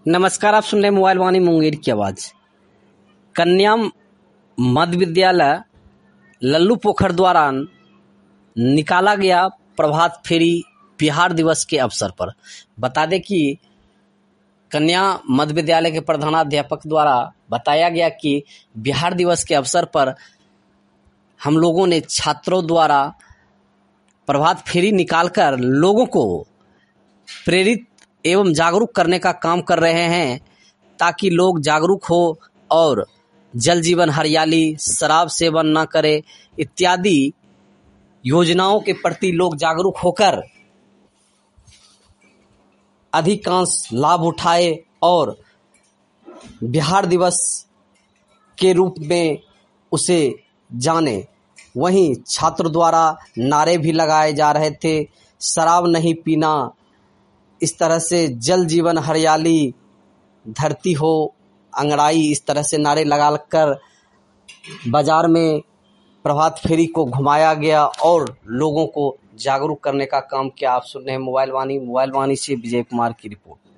नमस्कार, आप सुन रहे हैं मोबाइल वाणी मुंगेर की आवाज़। कन्या मध्य विद्यालय लल्लू पोखर द्वारा निकाला गया प्रभात फेरी बिहार दिवस के अवसर पर। बता दें कि कन्या मध्य विद्यालय के प्रधानाध्यापक द्वारा बताया गया कि बिहार दिवस के अवसर पर हम लोगों ने छात्रों द्वारा प्रभात फेरी निकालकर लोगों को प्रेरित एवं जागरूक करने का काम कर रहे हैं, ताकि लोग जागरूक हो और जल जीवन हरियाली, शराब सेवन न करें इत्यादि योजनाओं के प्रति लोग जागरूक होकर अधिकांश लाभ उठाए और बिहार दिवस के रूप में उसे जाने। वहीं छात्र द्वारा नारे भी लगाए जा रहे थे, शराब नहीं पीना, इस तरह से जल जीवन हरियाली, धरती हो अंगड़ाई, इस तरह से नारे लगाकर बाजार में प्रभात फेरी को घुमाया गया और लोगों को जागरूक करने का काम किया। आप सुन रहे हैं मोबाइल वाणी से विजय कुमार की रिपोर्ट।